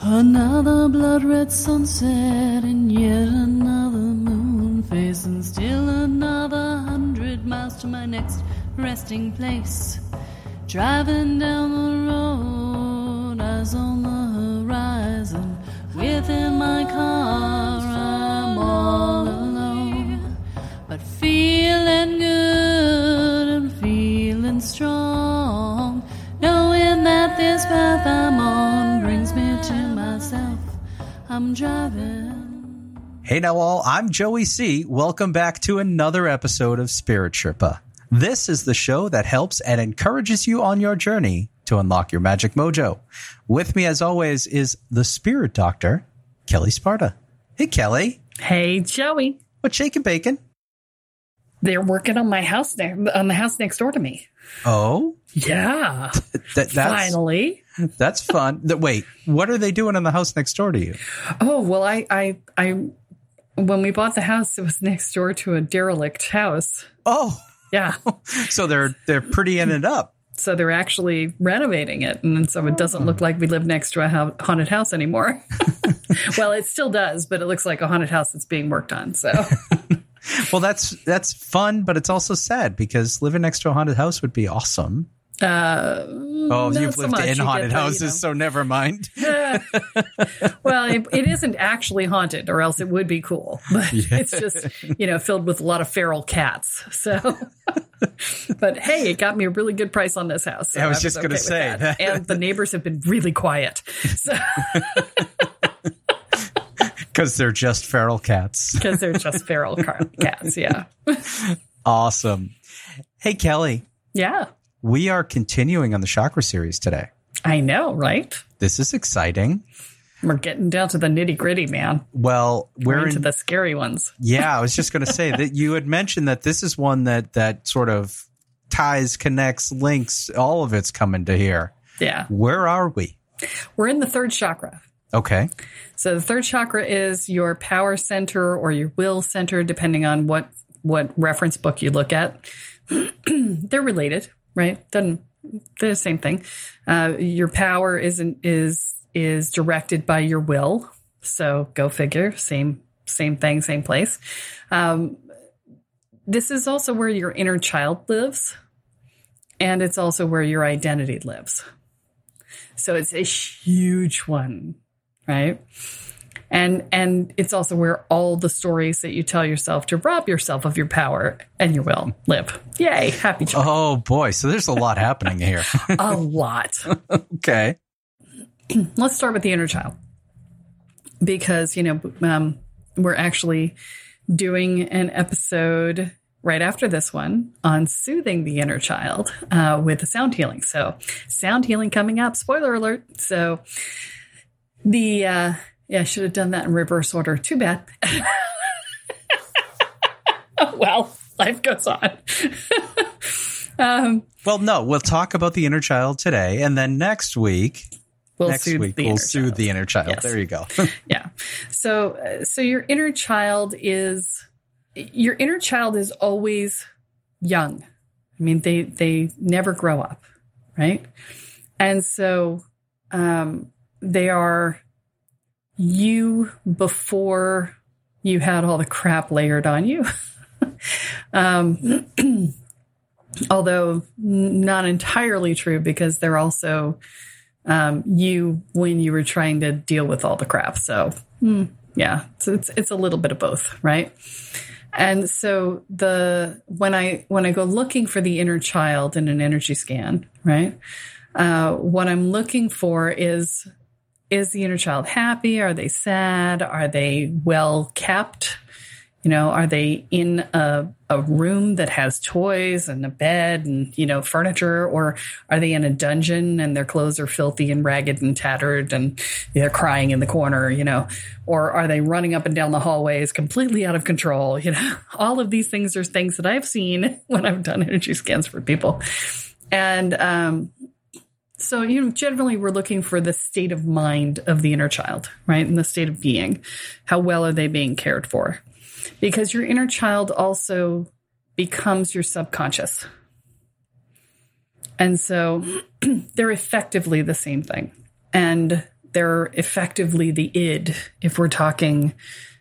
Another blood-red sunset and yet another moon phase, and still another 100 miles to my next resting place. Driving down the road, eyes on the horizon. Within my car, I'm all alone, but feeling good and feeling strong, knowing that this path I'm on brings me to myself. I'm driving. Hey now all, I'm Joey C. Welcome back to another episode of Spirit Sherpa. This is the show that helps and encourages you on your journey to unlock your magic mojo. With me as always is the Spirit Doctor, Kelly Sparta. Hey Kelly. Hey Joey. What's shaking bacon? They're working on my house on the house next door to me. Oh? Yeah. That's, finally. That's fun. Wait, what are they doing in the house next door to you? Oh, well, I when we bought the house, it was next door to a derelict house. Oh. Yeah. So they're prettying it up. So they're actually renovating it. And so it doesn't look like we live next to a haunted house anymore. Well, it still does, but it looks like a haunted house that's being worked on. So. Well, that's fun, but it's also sad because living next to a haunted house would be awesome. You've lived in haunted houses, so never mind. Well, it isn't actually haunted, or else it would be cool. But It's just, filled with a lot of feral cats. So, but hey, it got me a really good price on this house. So I was just going to say that. And the neighbors have been really quiet. So. Because they're just feral cats. Because they're just feral cats, yeah. Awesome. Hey, Kelly. Yeah. We are continuing on the chakra series today. I know, right? This is exciting. We're getting down to the nitty gritty, man. Well, we're into the scary ones. Yeah, I was just going to say that you had mentioned that this is one that sort of ties, connects, links, all of it's coming to here. Yeah. Where are we? We're in the third chakra. Okay. So the third chakra is your power center or your will center, depending on what reference book you look at. They're related, right? They're the same thing. Your power is directed by your will. So go figure. Same thing, same place. This is also where your inner child lives, and it's also where your identity lives. So it's a huge one. Right. And it's also where all the stories that you tell yourself to rob yourself of your power and your will live. Yay. Happy joy. Oh, boy. So there's a lot happening here. A lot. Okay. Let's start with the inner child. Because, we're actually doing an episode right after this one on soothing the inner child with the sound healing. So sound healing coming up. Spoiler alert. So I should have done that in reverse order. Too bad. Well, life goes on. Well, no, we'll talk about the inner child today, and then next week we'll soothe the inner child. Yes. There you go. Yeah. So your inner child is always young. I mean, they never grow up, right? And so they are you before you had all the crap layered on you. Although not entirely true, because they're also you when you were trying to deal with all the crap. So yeah, so it's a little bit of both, right? And so when I go looking for the inner child in an energy scan, right? What I'm looking for is the inner child happy? Are they sad? Are they well kept? Are they in a room that has toys and a bed and, furniture? Or are they in a dungeon and their clothes are filthy and ragged and tattered and they're crying in the corner, Or are they running up and down the hallways completely out of control? All of these things are things that I've seen when I've done energy scans for people. And so, generally we're looking for the state of mind of the inner child, right? And the state of being. How well are they being cared for? Because your inner child also becomes your subconscious. And so they're effectively the same thing. And they're effectively the id if we're talking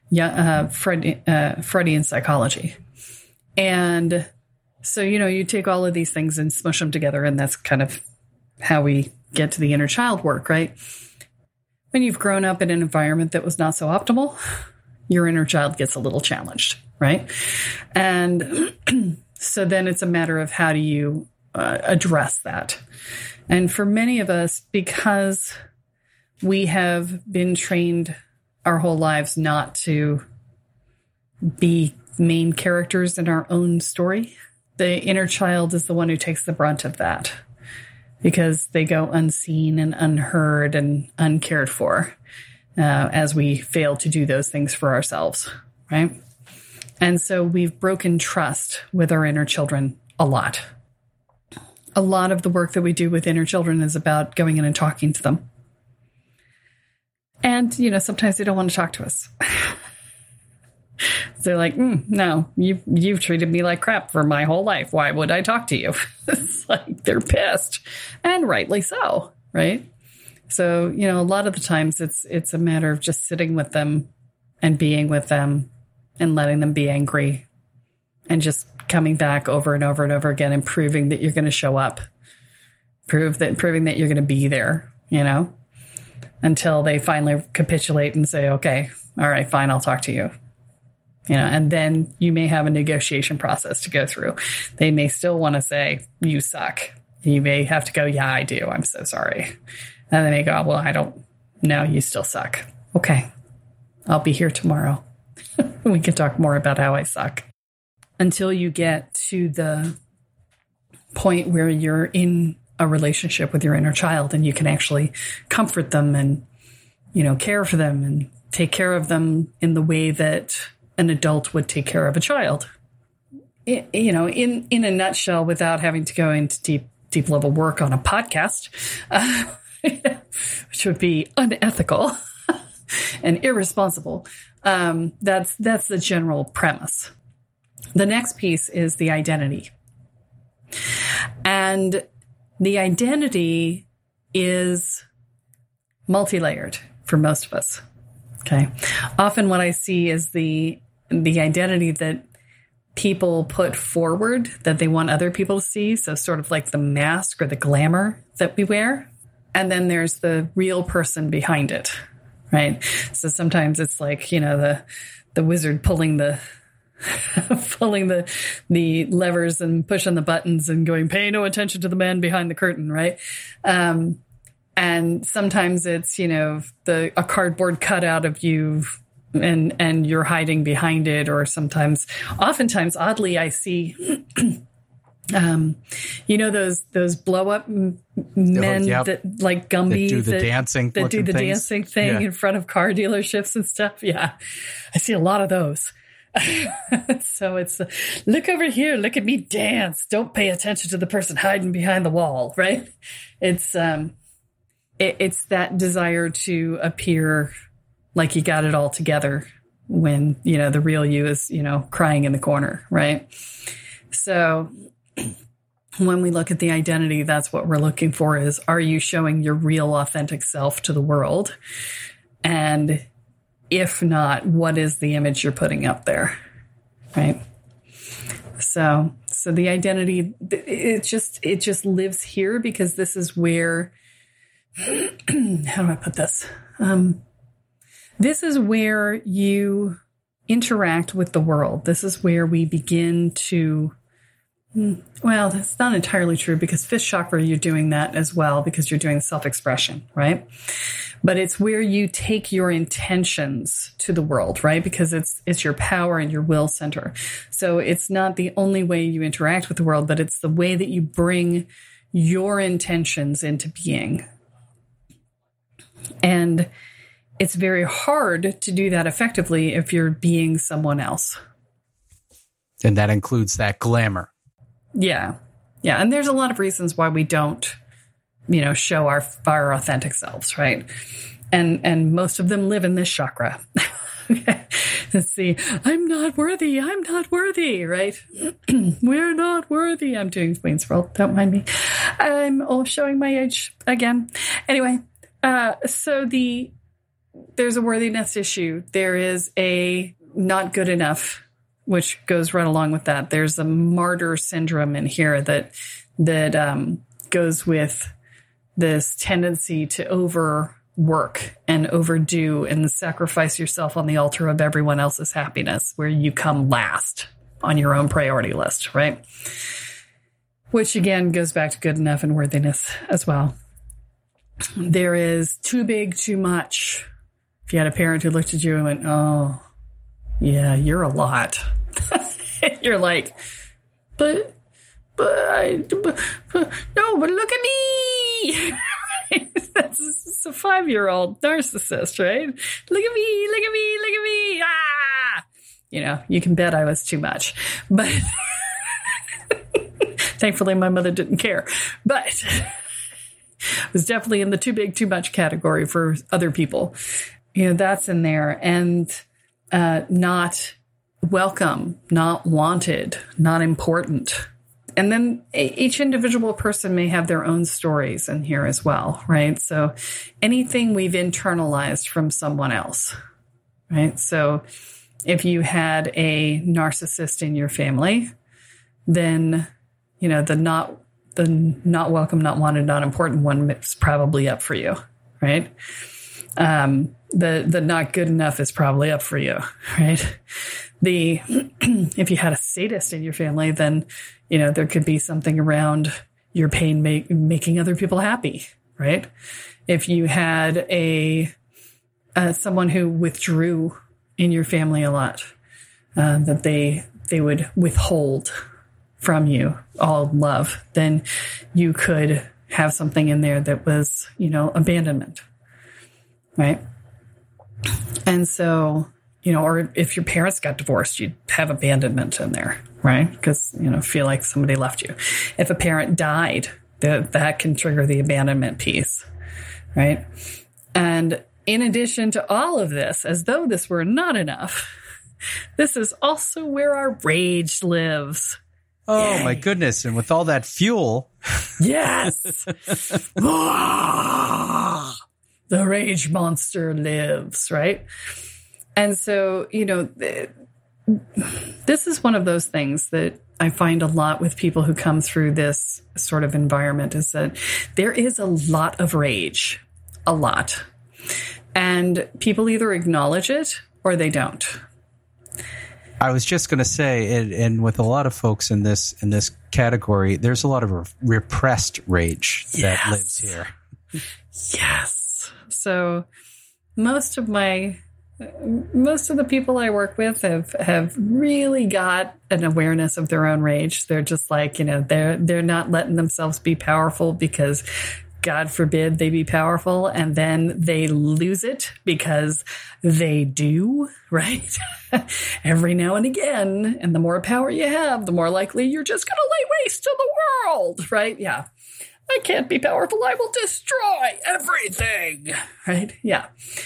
Freudian psychology. And so, you take all of these things and smush them together, and that's kind of how we get to the inner child work, right? When you've grown up in an environment that was not so optimal, your inner child gets a little challenged, right? And so then it's a matter of how do you address that? And for many of us, because we have been trained our whole lives not to be main characters in our own story, the inner child is the one who takes the brunt of that because they go unseen and unheard and uncared for as we fail to do those things for ourselves, right? And so we've broken trust with our inner children a lot. A lot of the work that we do with inner children is about going in and talking to them. And, sometimes they don't want to talk to us. They're like, no, you've treated me like crap for my whole life. Why would I talk to you? It's like they're pissed, and rightly so, right? So, a lot of the times it's a matter of just sitting with them and being with them and letting them be angry and just coming back over and over and over again and proving that you're going to show up, proving that you're going to be there, until they finally capitulate and say, okay, all right, fine, I'll talk to you. And then you may have a negotiation process to go through. They may still want to say, you suck. You may have to go, yeah, I do. I'm so sorry. And they may go, well, I don't know. You still suck. Okay. I'll be here tomorrow. We can talk more about how I suck. Until you get to the point where you're in a relationship with your inner child and you can actually comfort them and, care for them and take care of them in the way that an adult would take care of a child. In a nutshell, without having to go into deep level work on a podcast, which would be unethical and irresponsible. That's the general premise. The next piece is the identity. And the identity is multi-layered for most of us. Okay. Often what I see is the identity that people put forward that they want other people to see. So sort of like the mask or the glamour that we wear. And then there's the real person behind it. Right. So sometimes it's like, the wizard pulling the levers and pushing the buttons and going, pay no attention to the man behind the curtain. Right. And sometimes it's, a cardboard cutout of you and you're hiding behind it. Or oftentimes, oddly, I see, those blow up men that like Gumby that do the dancing thing in front of car dealerships and stuff. Yeah. I see a lot of those. So it's look over here, look at me dance. Don't pay attention to the person hiding behind the wall, right? It's that desire to appear like you got it all together when, the real you is, crying in the corner, right? So when we look at the identity, that's what we're looking for is, are you showing your real authentic self to the world? And if not, what is the image you're putting up there? Right. So the identity, it just lives here because this is where, how do I put this? This is where you interact with the world. This is where we begin to, well, that's not entirely true because fifth chakra, you're doing that as well because you're doing self-expression, right? But it's where you take your intentions to the world, right? Because it's your power and your will center. So it's not the only way you interact with the world, but it's the way that you bring your intentions into being. And it's very hard to do that effectively if you're being someone else. And that includes that glamour. Yeah. Yeah. And there's a lot of reasons why we don't, show our authentic selves, right? And most of them live in this chakra. Okay. Let's see. I'm not worthy, right? We're not worthy. I'm doing Wayne's World. Don't mind me. I'm showing my age again. Anyway, So there's a worthiness issue. There is a not good enough, which goes right along with that. There's a martyr syndrome in here that goes with this tendency to overwork and overdo and sacrifice yourself on the altar of everyone else's happiness, where you come last on your own priority list, right? Which again goes back to good enough and worthiness as well. There is too big, too much. If you had a parent who looked at you and went, "Oh, yeah, you're a lot." You're like, but no, but look at me. That's a 5-year-old narcissist, right? Look at me, look at me, look at me. Ah! You can bet I was too much. But thankfully, my mother didn't care. But I was definitely in the too big, too much category for other people. That's in there. And not welcome, not wanted, not important. And then each individual person may have their own stories in here as well, right? So anything we've internalized from someone else, right? So if you had a narcissist in your family, then, the not welcome, not wanted, not important one is probably up for you, right? The not good enough is probably up for you, right? If you had a sadist in your family, then, there could be something around your pain making other people happy, right? If you had someone who withdrew in your family a lot, that they would withhold from you all love, then you could have something in there that was, abandonment, right? And so, or if your parents got divorced, you'd have abandonment in there, right? Because, feel like somebody left you. If a parent died, that can trigger the abandonment piece, right? And in addition to all of this, as though this were not enough, this is also where our rage lives. Oh, Yay. My goodness. And with all that fuel. Yes. The rage monster lives, right? And so, this is one of those things that I find a lot with people who come through this sort of environment, is that there is a lot of rage, a lot. And people either acknowledge it or they don't. I was just going to say, and with a lot of folks in this category, there's a lot of repressed rage that lives here. Yes. So most of the people I work with have really got an awareness of their own rage. They're just like, they're not letting themselves be powerful because God forbid they be powerful, and then they lose it because they do, right? Every now and again. And the more power you have, the more likely you're just going to lay waste to the world, right? Yeah. I can't be powerful. I will destroy everything, right? Yeah.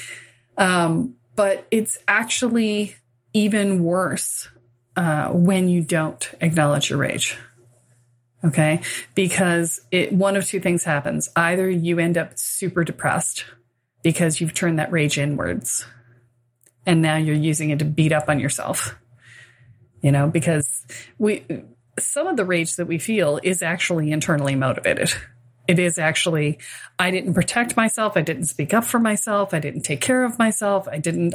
But it's actually even worse when you don't acknowledge your rage. Okay? Because one of two things happens. Either you end up super depressed because you've turned that rage inwards, and now you're using it to beat up on yourself. Because some of the rage that we feel is actually internally motivated. It is actually, I didn't protect myself. I didn't speak up for myself. I didn't take care of myself. I didn't.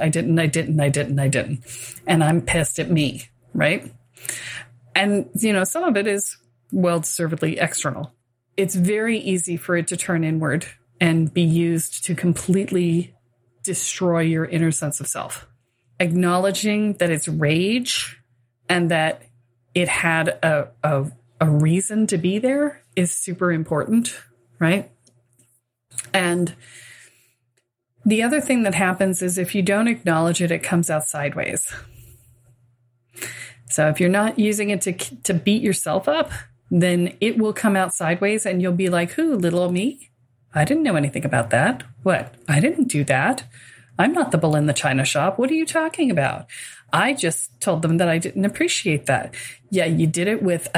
And I'm pissed at me, right? And, some of it is well-deservedly external. It's very easy for it to turn inward and be used to completely destroy your inner sense of self. Acknowledging that it's rage and that it had a reason to be there is super important, right? And the other thing that happens is if you don't acknowledge it, it comes out sideways. So if you're not using it to beat yourself up, then it will come out sideways and you'll be like, who, little me? I didn't know anything about that. What? I didn't do that. I'm not the bull in the china shop. What are you talking about? I just told them that I didn't appreciate that. Yeah, you did it with a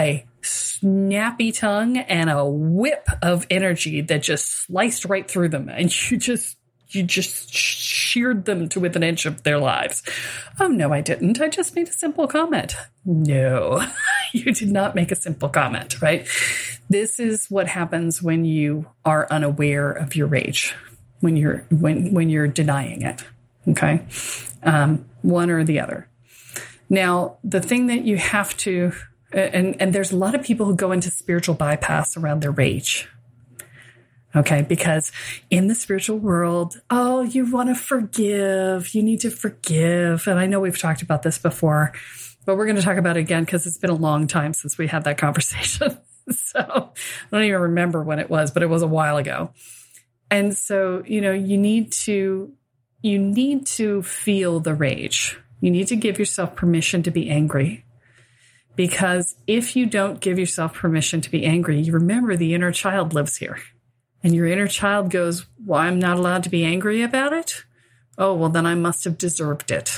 snappy tongue and a whip of energy that just sliced right through them. And you just sheared them to within an inch of their lives. Oh, no, I didn't. I just made a simple comment. No, you did not make a simple comment, right? This is what happens when you are unaware of your rage, when you're denying it. Okay. One or the other. Now, the thing that you have to, and there's a lot of people who go into spiritual bypass around their rage. Okay, because in the spiritual world, oh, you want to forgive. You need to forgive. And I know we've talked about this before, but we're going to talk about it again because it's been a long time since we had that conversation. So I don't even remember when it was, but it was a while ago. And so, you need to feel the rage. You need to give yourself permission to be angry. Because if you don't give yourself permission to be angry, you remember the inner child lives here. And your inner child goes, well, I'm not allowed to be angry about it? Oh, well, then I must have deserved it.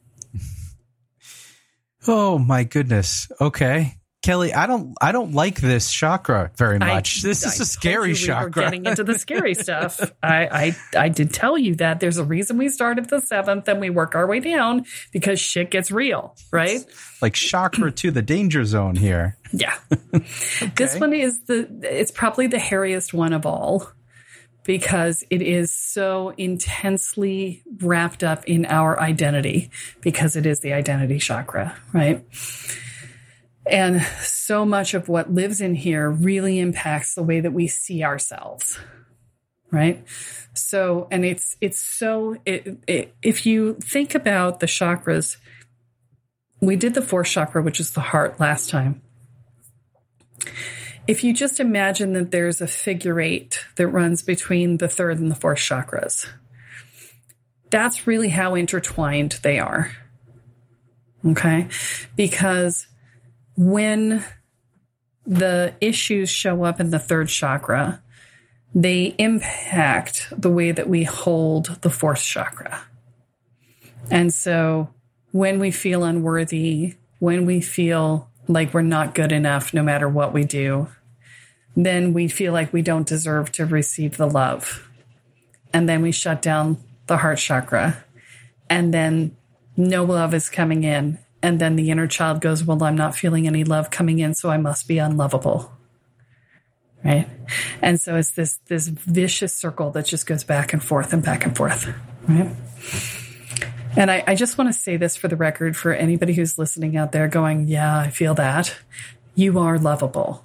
Oh, my goodness. Okay. Kelly, I don't like this chakra very much. This is a scary chakra. We're getting into the scary stuff. I did tell you that there's a reason we start at the 7th and we work our way down because shit gets real, right? It's like chakra to the danger zone here. Yeah. Okay. This one it's probably the hairiest one of all because it is so intensely wrapped up in our identity because it is the identity chakra, right? And so much of what lives in here really impacts the way that we see ourselves, right? So, and if you think about the chakras, we did the 4th chakra, which is the heart last time. If you just imagine that there's a figure 8 that runs between the 3rd and the 4th chakras, that's really how intertwined they are, okay? Because when the issues show up in the 3rd chakra, they impact the way that we hold the 4th chakra. And so when we feel unworthy, when we feel like we're not good enough no matter what we do, then we feel like we don't deserve to receive the love. And then we shut down the heart chakra. And then no love is coming in. And then the inner child goes, well, I'm not feeling any love coming in, so I must be unlovable. Right? And so it's this vicious circle that just goes back and forth and back and forth. Right? And I just want to say this for the record for anybody who's listening out there going, yeah, I feel that. You are lovable.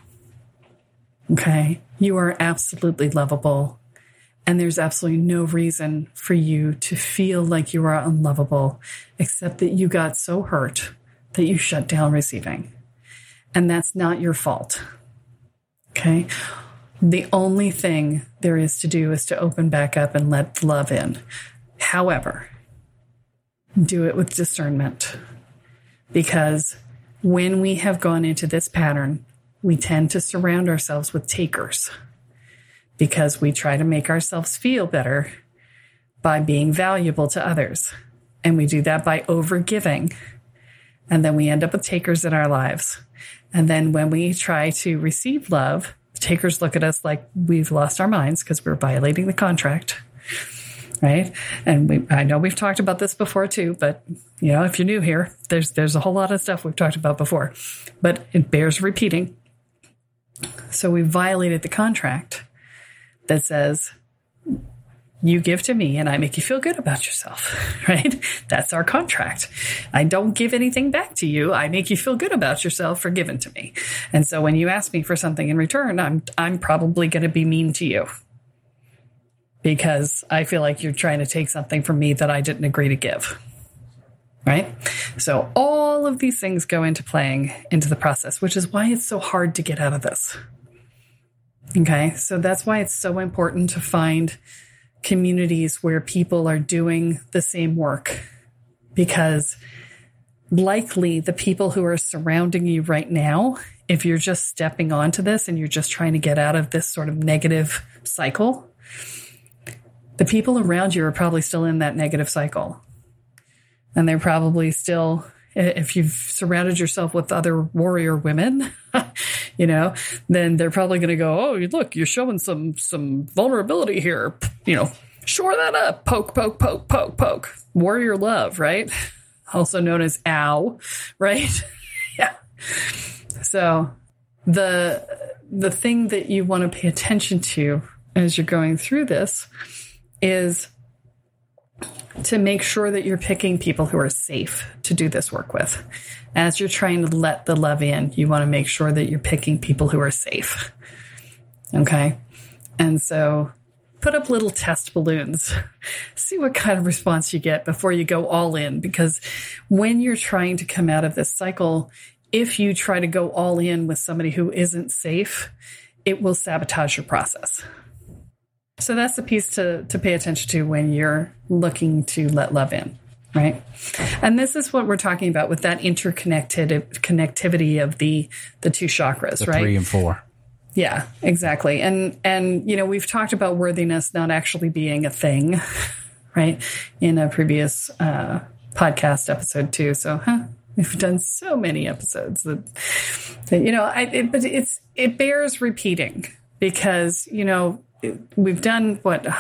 Okay? You are absolutely lovable. And there's absolutely no reason for you to feel like you are unlovable, except that you got so hurt that you shut down receiving. And that's not your fault. Okay? The only thing there is to do is to open back up and let love in. However, do it with discernment. Because when we have gone into this pattern, we tend to surround ourselves with takers. Because we try to make ourselves feel better by being valuable to others. And we do that by overgiving. And then we end up with takers in our lives. And then when we try to receive love, takers look at us like we've lost our minds because we're violating the contract. Right? And I know we've talked about this before too, but if you're new here, there's a whole lot of stuff we've talked about before. But it bears repeating. So we violated the contract that says, you give to me and I make you feel good about yourself, right? That's our contract. I don't give anything back to you. I make you feel good about yourself for giving to me. And so when you ask me for something in return, I'm probably going to be mean to you because I feel like you're trying to take something from me that I didn't agree to give, right? So all of these things go into playing into the process, which is why it's so hard to get out of this. Okay, so that's why it's so important to find communities where people are doing the same work, because likely the people who are surrounding you right now, if you're just stepping onto this and you're just trying to get out of this sort of negative cycle, the people around you are probably still in that negative cycle. And they're probably still if you've surrounded yourself with other warrior women, then they're probably going to go, oh, look, you're showing some vulnerability here. Shore that up. Poke, poke, poke, poke, poke. Warrior love, right? Also known as ow, right? Yeah. So the thing that you want to pay attention to as you're going through this is to make sure that you're picking people who are safe to do this work with. As you're trying to let the love in, you want to make sure that you're picking people who are safe. Okay? And so put up little test balloons. See what kind of response you get before you go all in. Because when you're trying to come out of this cycle, if you try to go all in with somebody who isn't safe, it will sabotage your process. So that's the piece to pay attention to when you're looking to let love in, right? And this is what we're talking about with that connectivity of the two chakras, right? 3 and 4. Yeah, exactly. And we've talked about worthiness not actually being a thing, right? In a previous podcast episode too. So, we've done so many episodes that but it bears repeating because, we've done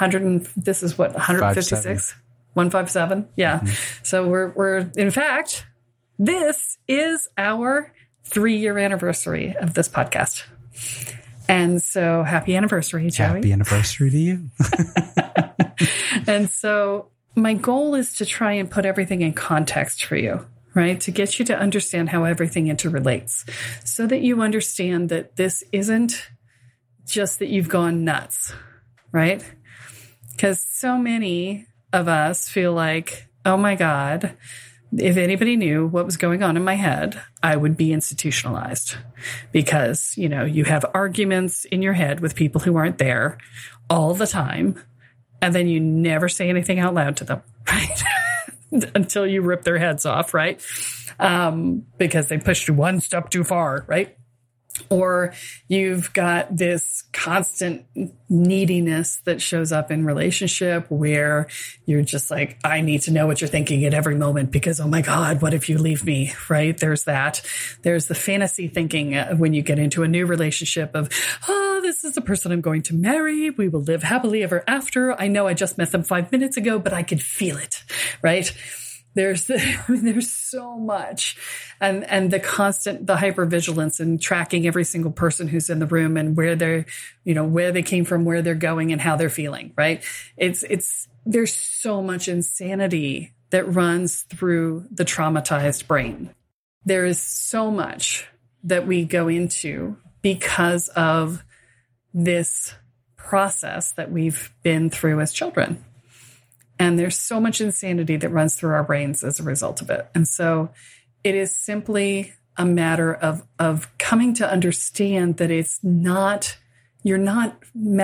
156? 157? Yeah. Mm-hmm. So we're in fact, this is our 3-year anniversary of this podcast. And so happy anniversary, Joey. Happy anniversary to you. And so my goal is to try and put everything in context for you, right? To get you to understand how everything interrelates so that you understand that this isn't just that you've gone nuts, right? Because so many of us feel like, oh my God, if anybody knew what was going on in my head, I would be institutionalized because, you have arguments in your head with people who aren't there all the time. And then you never say anything out loud to them, right? Until you rip their heads off, right? Because they pushed you one step too far, right? Or you've got this constant neediness that shows up in relationship where you're just like, I need to know what you're thinking at every moment because, oh my God, what if you leave me, right? There's that. There's the fantasy thinking when you get into a new relationship of, this is the person I'm going to marry. We will live happily ever after. I know I just met them 5 minutes ago, but I could feel it, right? There's so much and the hypervigilance and tracking every single person who's in the room and where they came from, where they're going and how they're feeling, right? There's so much insanity that runs through the traumatized brain. There is so much that we go into because of this process that we've been through as children. And there's so much insanity that runs through our brains as a result of it. And so it is simply a matter of coming to understand that you're not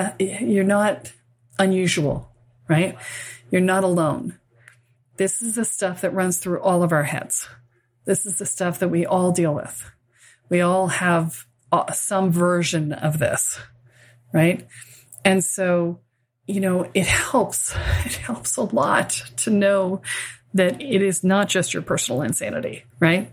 unusual, right? You're not alone. This is the stuff that runs through all of our heads. This is the stuff that we all deal with. We all have some version of this, right? And so it helps a lot to know that it is not just your personal insanity, right?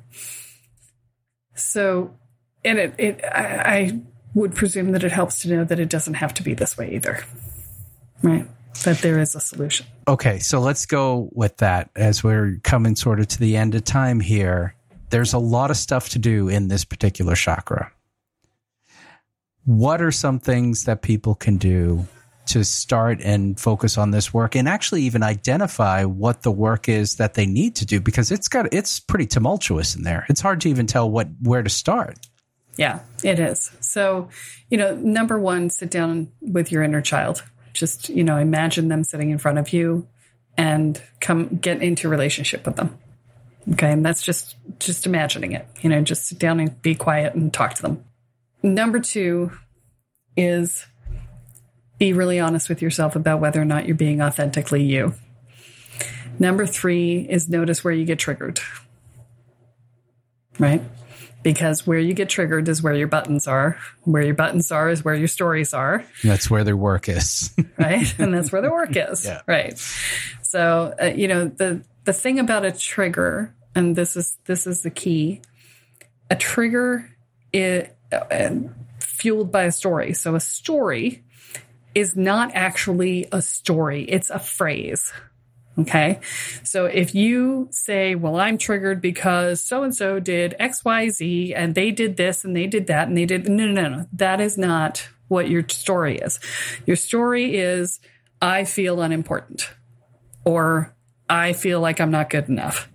So, and I would presume that it helps to know that it doesn't have to be this way either, right? That there is a solution. Okay, so let's go with that as we're coming sort of to the end of time here. There's a lot of stuff to do in this particular chakra. What are some things that people can do to start and focus on this work and actually even identify what the work is that they need to do? Because it's pretty tumultuous in there. It's hard to even tell where to start. Yeah, it is. So, number one, sit down with your inner child. Just, imagine them sitting in front of you and get into a relationship with them. Okay. And that's just imagining it, just sit down and be quiet and talk to them. Number 2 is be really honest with yourself about whether or not you're being authentically you. Number 3 is notice where you get triggered, right? Because where you get triggered is where your buttons are. Where your buttons are is where your stories are. That's where their work is. Right? And that's where the work is. Yeah. Right. So, the thing about a trigger and this is the key, a trigger is fueled by a story. So a story is not actually a story. It's a phrase. Okay. So if you say, well, I'm triggered because so-and-so did X, Y, Z, and they did this and they did that and they did, no. That is not what your story is. Your story is, I feel unimportant, or I feel like I'm not good enough.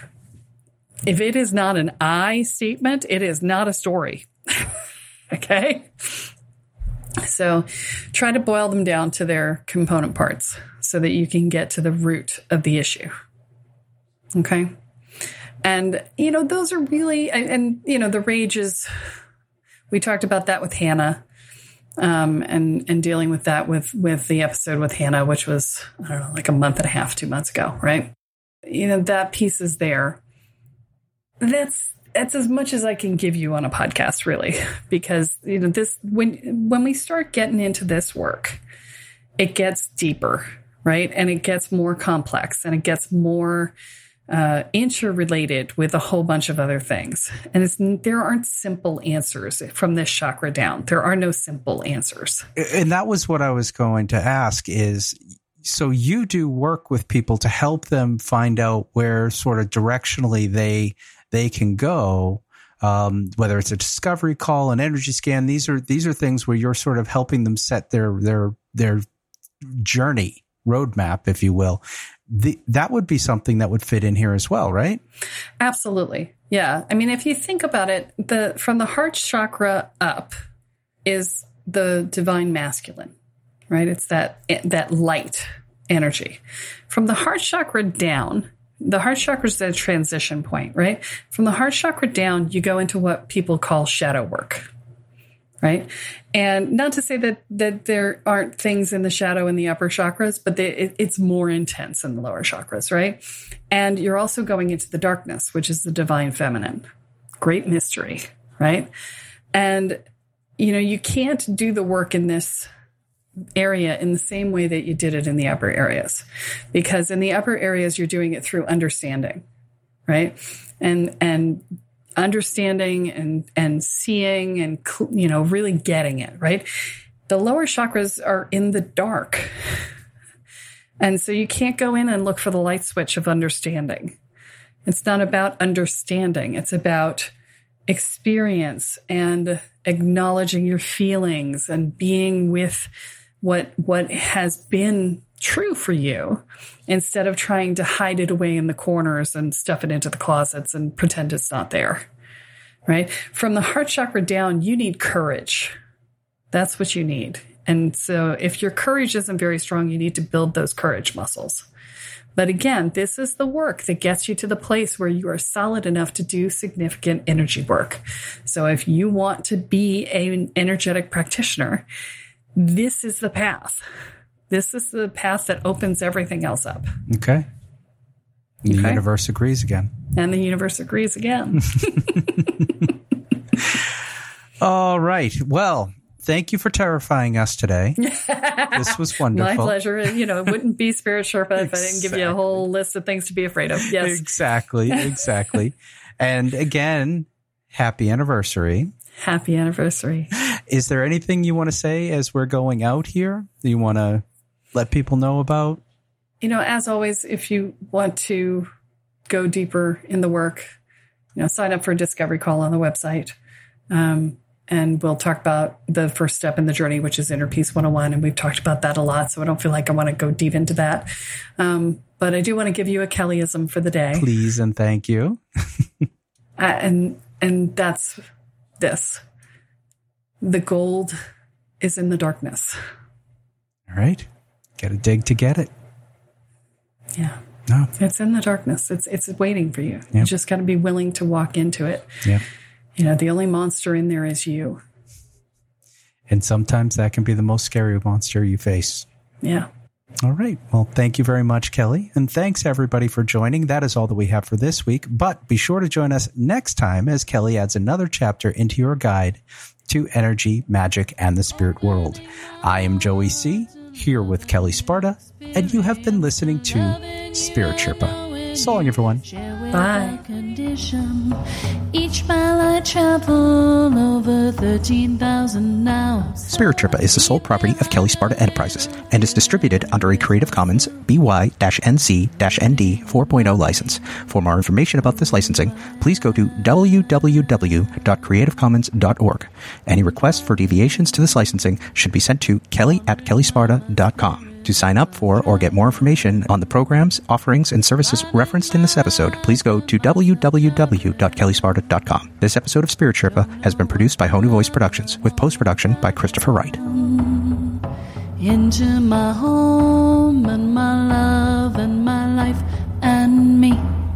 If it is not an I statement, it is not a story. Okay. So try to boil them down to their component parts so that you can get to the root of the issue. Okay. And, those are really, and the rage is, we talked about that with Hannah, and dealing with that with the episode with Hannah, which was, I don't know, like a month and a half, 2 months ago. Right. That piece is there. That's as much as I can give you on a podcast, really, because, this, when we start getting into this work, it gets deeper, right? And it gets more complex, and it gets more interrelated with a whole bunch of other things. And there aren't simple answers from this chakra down. There are no simple answers. And that was what I was going to ask is, so you do work with people to help them find out where sort of directionally they can go, whether it's a discovery call, an energy scan. These are things where you're sort of helping them set their journey roadmap, if you will. That would be something that would fit in here as well, right? Absolutely. Yeah. I mean, if you think about it, from the heart chakra up is the divine masculine, right? It's that light energy. From the heart chakra down, the heart chakra is a transition point, right? From the heart chakra down, you go into what people call shadow work, right? And not to say that there aren't things in the shadow in the upper chakras, but it's more intense in the lower chakras, right? And you're also going into the darkness, which is the divine feminine. Great mystery, right? And, you can't do the work in this area in the same way that you did it in the upper areas, because in the upper areas, you're doing it through understanding, right? And understanding and seeing and, really getting it, right? The lower chakras are in the dark. And so you can't go in and look for the light switch of understanding. It's not about understanding. It's about experience and acknowledging your feelings and being with what has been true for you, instead of trying to hide it away in the corners and stuff it into the closets and pretend it's not there, right? From the heart chakra down, you need courage. That's what you need. And so if your courage isn't very strong, you need to build those courage muscles. But again, this is the work that gets you to the place where you are solid enough to do significant energy work. So if you want to be an energetic practitioner, this is the path. This is the path that opens everything else up. Okay. The universe agrees again. And the universe agrees again. All right. Well, thank you for terrifying us today. This was wonderful. My pleasure. It wouldn't be Spirit Sherpa if I didn't give you a whole list of things to be afraid of. Yes. Exactly. And again, happy anniversary. Happy anniversary. Is there anything you want to say as we're going out here that you want to let people know about? As always, if you want to go deeper in the work, sign up for a discovery call on the website. And we'll talk about the first step in the journey, which is Inner Peace 101. And we've talked about that a lot, so I don't feel like I want to go deep into that. But I do want to give you a Kellyism for the day. Please and thank you. And that's this. The gold is in the darkness. All right. Got to dig to get it. Yeah. No. It's in the darkness. It's waiting for you. Yep. You just got to be willing to walk into it. Yeah. The only monster in there is you. And sometimes that can be the most scary monster you face. Yeah. All right. Well, thank you very much, Kelly. And thanks, everybody, for joining. That is all that we have for this week. But be sure to join us next time as Kelly adds another chapter into your guide to energy, magic, and the spirit world. I am Joey C., here with Kelly Sparta, and you have been listening to Spirit Sherpa. So long, everyone. Bye. Each mile I travel over 13,000 now. Spirit Trippa is the sole property of Kelly Sparta Enterprises and is distributed under a Creative Commons BY-NC-ND 4.0 license. For more information about this licensing, please go to www.creativecommons.org. Any requests for deviations to this licensing should be sent to kelly@kellysparta.com. To sign up for or get more information on the programs, offerings, and services referenced in this episode, please go to www.kellysparta.com. This episode of Spirit Sherpa has been produced by Honu Voice Productions, with post-production by Christopher Wright. Into my home and my love and my life and me.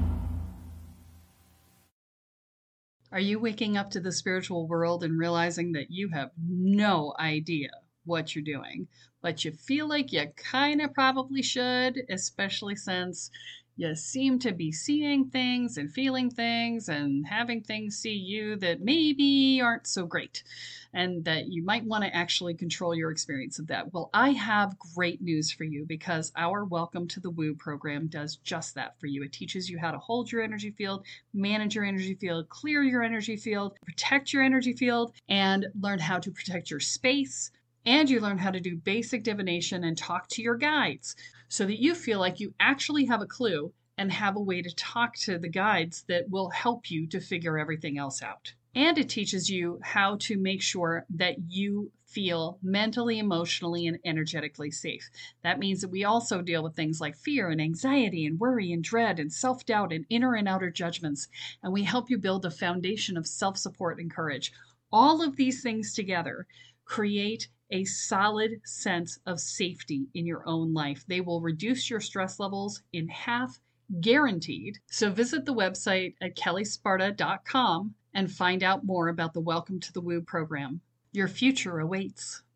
Are you waking up to the spiritual world and realizing that you have no idea what you're doing, but you feel like you kind of probably should, especially since you seem to be seeing things and feeling things and having things see you that maybe aren't so great, and that you might want to actually control your experience of that? Well, I have great news for you, because our Welcome to the Woo program does just that for you. It teaches you how to hold your energy field, manage your energy field, clear your energy field, protect your energy field, and learn how to protect your space. And you learn how to do basic divination and talk to your guides, so that you feel like you actually have a clue and have a way to talk to the guides that will help you to figure everything else out. And it teaches you how to make sure that you feel mentally, emotionally, and energetically safe. That means that we also deal with things like fear and anxiety and worry and dread and self-doubt and inner and outer judgments. And we help you build a foundation of self-support and courage. All of these things together create a solid sense of safety in your own life. They will reduce your stress levels in half, guaranteed. So visit the website at kellysparta.com and find out more about the Welcome to the Woo program. Your future awaits.